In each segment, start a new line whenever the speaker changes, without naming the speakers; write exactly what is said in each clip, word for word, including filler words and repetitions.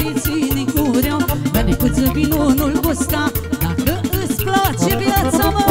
te ține cureaua. Bea necuță vino, nu-l gusta, dacă îți place viața, mă.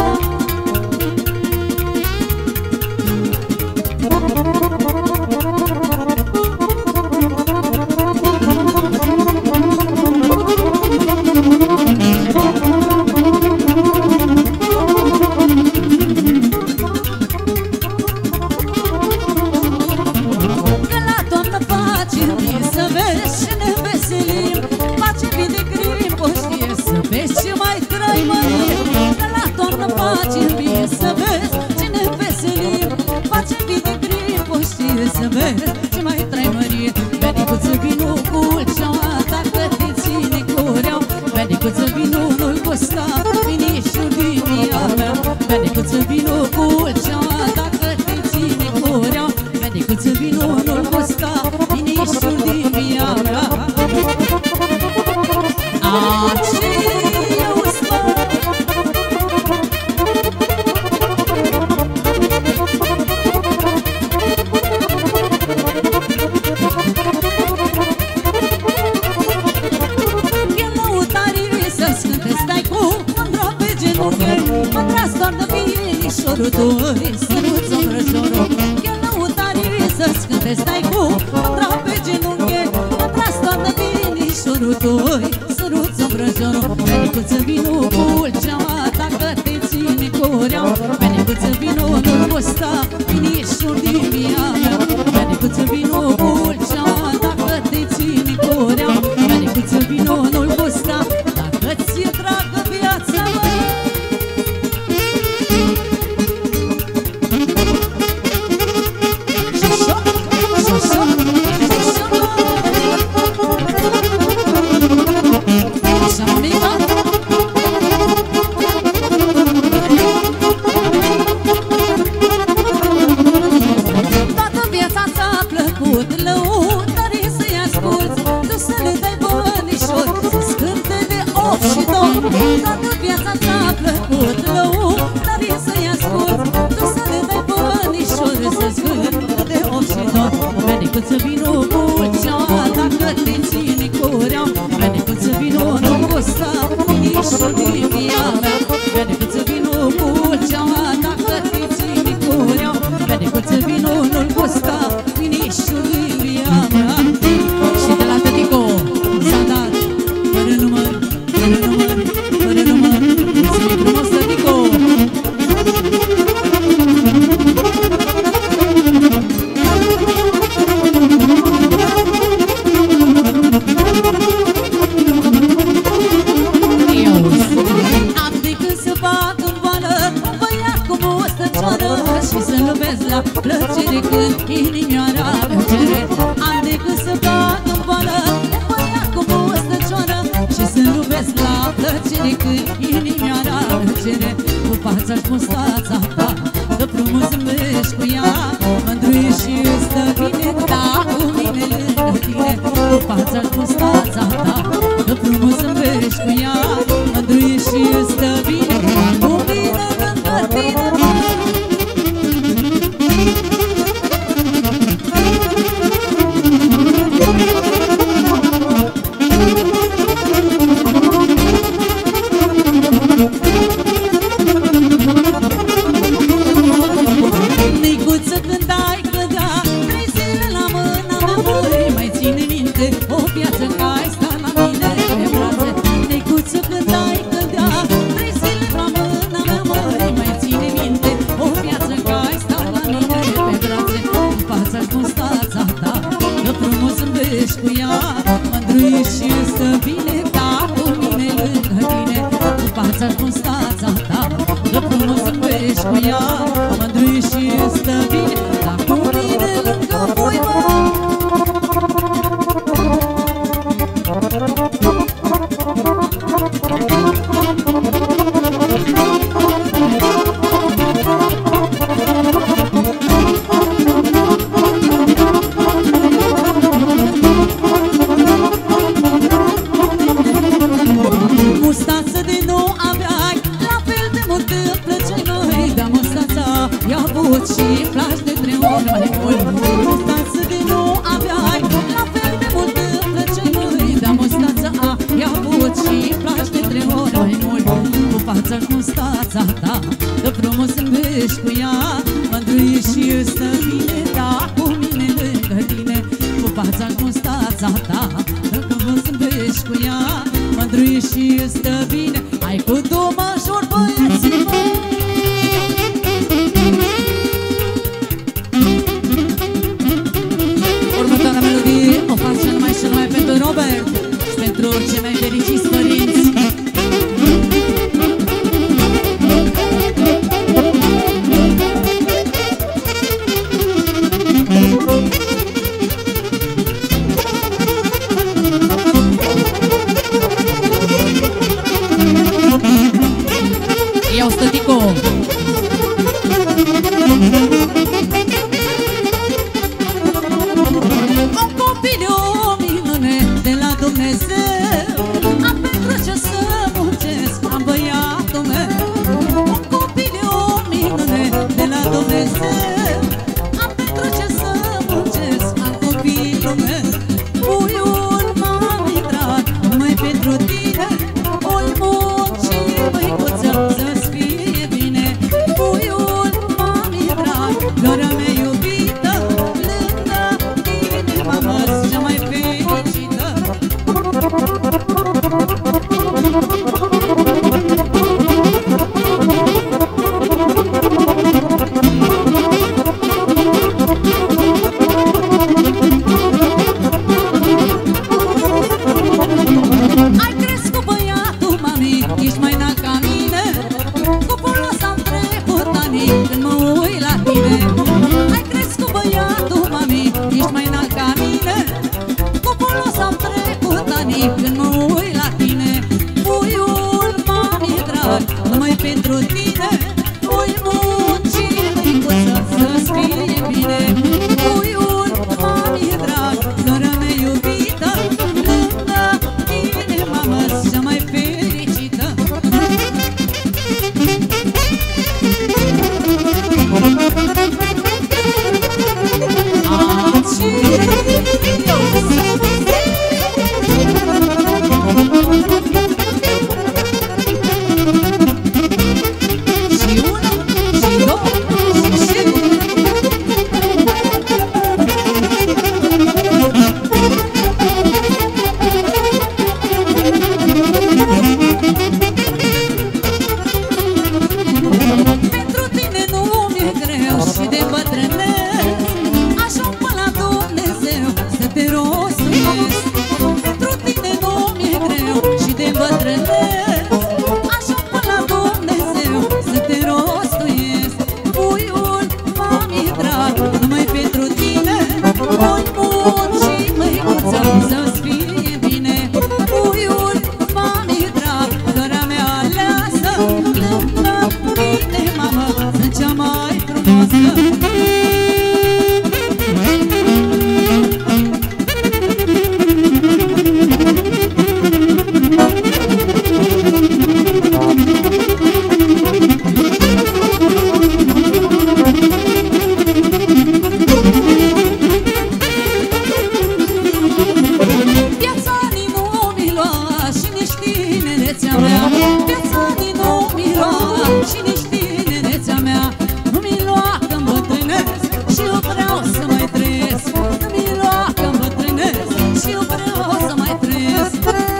zâmbești cu ea, mândru ești și îți stă bine, da, cu mine lângă tine, cu fața cum stața ta. Dacă vă zâmbești cu ea, mândru ești și îți stă bine, hai cu două major, băieții, mă! Următoarea melodie o fac cel mai și numai pentru Robert și pentru cei mai fericiți părinți. Iau stătico! Un copil e o minune de la Dumnezeu, am pentru ce să muncesc, am băiatul meu. Un copil e o minune de la Dumnezeu, am pentru ce să muncesc, am copilul meu. Puiul mami drag, numai pentru tine, oi munci, băicuță, să-ți fie bine. Puiul mami drag, flora mea iubită, lângă tine, mamă-s cea mai fericită. Ai crescut, băiatul, mami, ești mai înalt ca mine, cu folos am trecut anii când mă uit la tine. Ai crescut, băiatul, mami, ești mai înalt ca mine, cu folos am trecut anii când mă uit la tine. Puiul mami drag, numai pentru tine, oi munci, micuță, să-ți fie bine. Puiul mami drag, flora mea iubită, lângă tine, mamă-s cea mai fericită. Și una, și două, și pentru tine nu mi-e greu și de bătrânesc, ajung până la Dumnezeu să te rostuiesc. Pentru tine nu mi-e greu și de bătrânesc, ajung până la Dumnezeu să te rostuiesc. Puiul mami drag, numai pentru tine, oi munci, măicuță, să-ți fie bine. Puiul mami drag, flora mea aleasă, lângă tine, mamă, sunt cea mai frumoasă. Viața din nu mi lua și nici tinerețea mea, viața din nu mi lua și nici tinerețea mea, nu mi lua că-mi bătrânesc și eu vreau să mai trăiesc. Nu mi lua că-mi bătrânesc și eu vreau să mai trăiesc.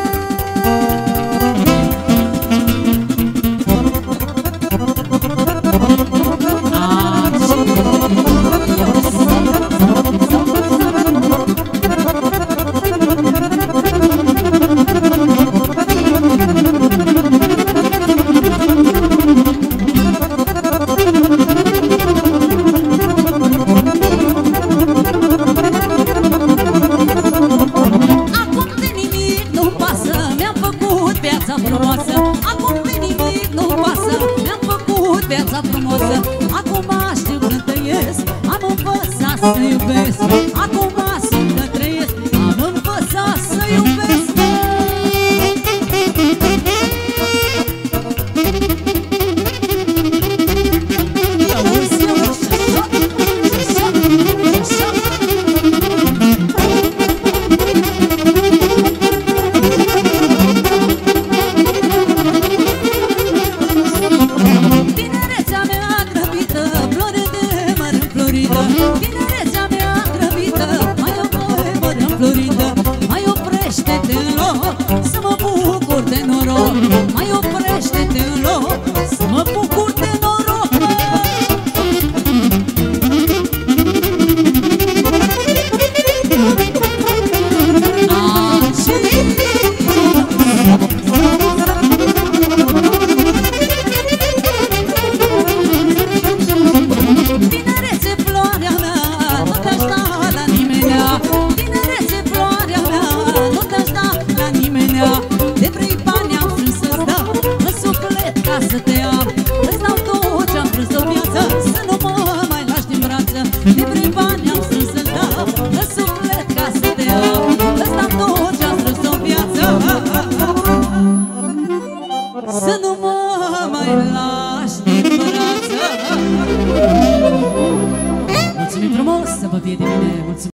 Acum de nimic nu-mi pasă, mi-am făcut viața frumoasă. Acum de nimic nu-mi pasă, mi-am făcut viața frumoasă.